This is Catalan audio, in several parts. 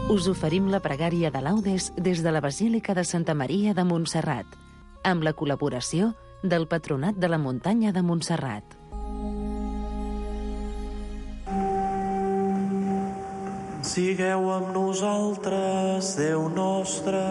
Us oferim la pregària de laudes des de la Basílica de Santa Maria de Montserrat, amb la col·laboració del Patronat de la Muntanya de Montserrat. Sigueu amb nosaltres, Déu nostre.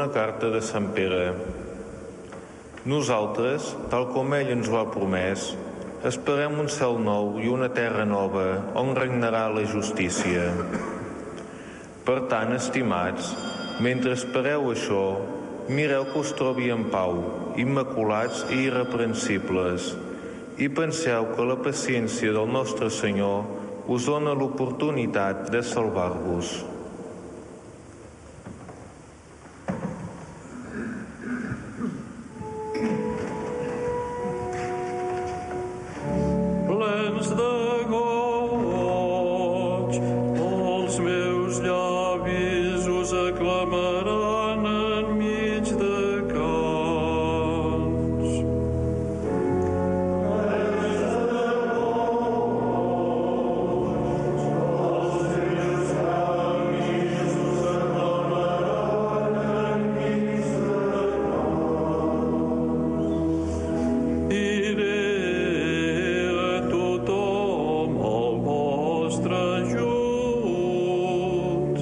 Segona carta de Sant Pere. Nosaltres, tal com ell ens ho ha promès, esperem un cel nou i una terra nova on regnarà la justícia. Per tant, estimats, mentre espereu això, mireu que us trobi en pau, immaculats i irreprensibles, i penseu que la paciència del nostre Senyor us dona l'oportunitat de salvar-vos. Tothom al vostre ajut.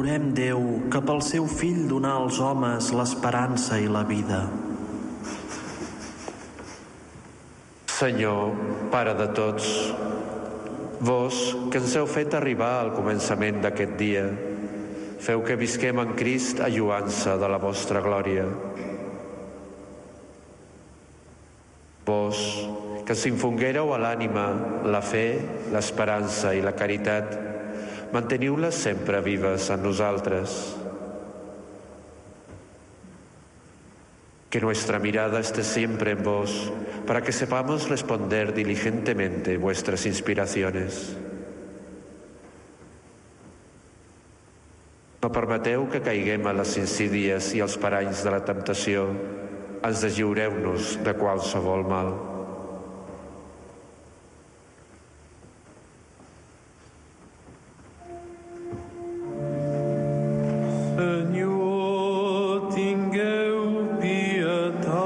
adorem Déu, que pel seu fill donà als homes l'esperança i la vida. Senyor, Pare de tots, vos que ens heu fet arribar al començament d'aquest dia, feu que visquem en Crist a lluança de la vostra glòria. Vos que ens infonguéreu a l'ànima la fe, l'esperança i la caritat, manteniu-les sempre vives en nosaltres. Que nuestra mirada esté siempre en vos, para que sepamos responder diligentemente vuestras inspiraciones. No permeteu que caiguem a les insídies i als paranys de la temptació. Ens deslliureu-nos de qualsevol mal. Senyor, tingueu pietat.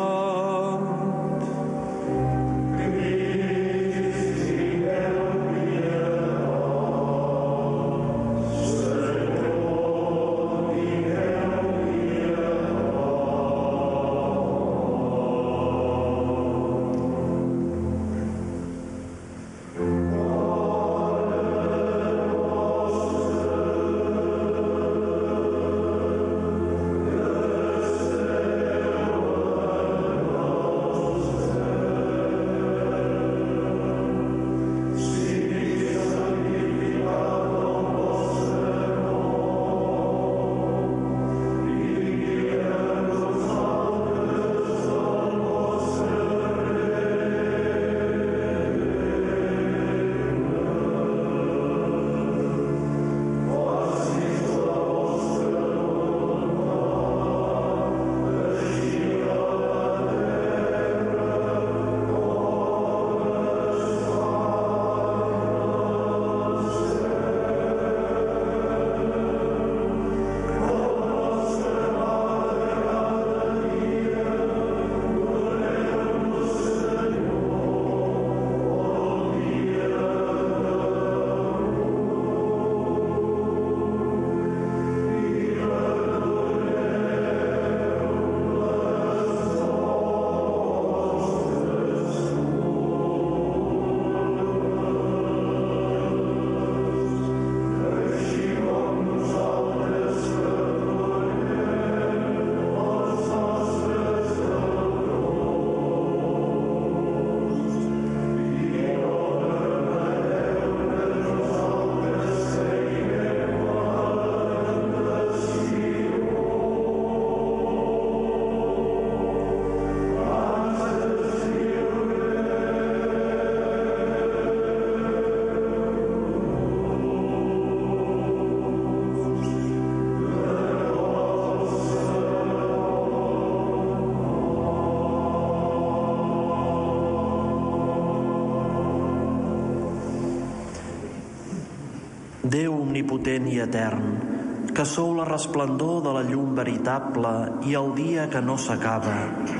Déu omnipotent i etern, que sou la resplendor de la llum veritable i el dia que no s'acaba,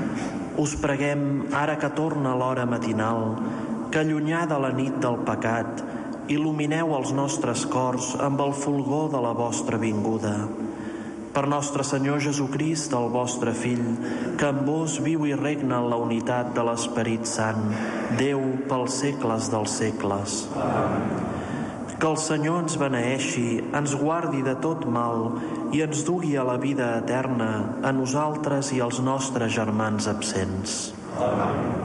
us preguem, ara que torna l'hora matinal, que allunyar de la nit del pecat, il·lumineu els nostres cors amb el fulgor de la vostra vinguda. Per nostre Senyor Jesucrist, el vostre Fill, que amb vos viu i regna en la unitat de l'Esperit Sant, Déu pels segles dels segles. Amén. Que el Senyor ens beneeixi, ens guardi de tot mal i ens dugui a la vida eterna, a nosaltres i als nostres germans absents. Amén.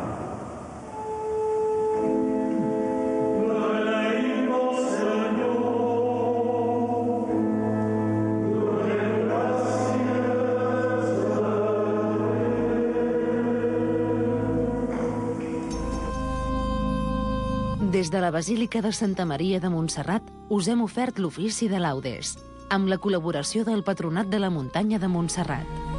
Des de la Basílica de Santa Maria de Montserrat us hem ofert l'ofici de laudes, amb la col·laboració del Patronat de la Muntanya de Montserrat.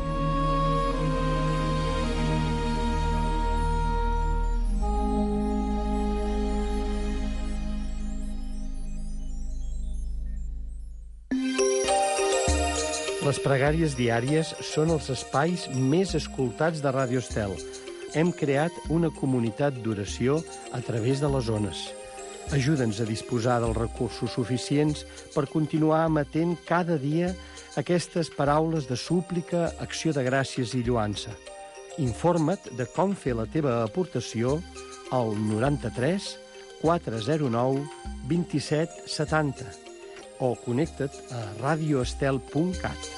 Les pregàries diàries són els espais més escoltats de Ràdio Estel. Hem creat una comunitat d'oració a través de les ones. Ajuda'ns a disposar dels recursos suficients per continuar emetent cada dia aquestes paraules de súplica, acció de gràcies i lluança. Informa't de com fer la teva aportació al 93 409 27 70 o connecta't a radioestel.cat.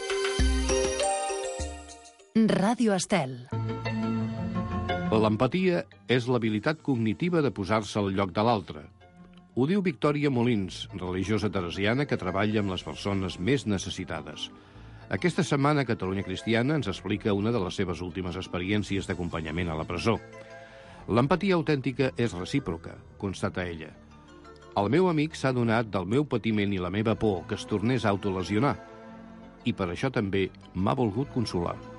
Ràdio Estel. L'empatia és l'habilitat cognitiva de posar-se al lloc de l'altre. Ho diu Victòria Molins, religiosa teresiana que treballa amb les persones més necessitades. Aquesta setmana Catalunya Cristiana ens explica una de les seves últimes experiències d'acompanyament a la presó. L'empatia autèntica és recíproca, constata ella. El meu amic s'ha adonat del meu patiment i la meva por que es tornés a autolesionar, i per això també m'ha volgut consolar.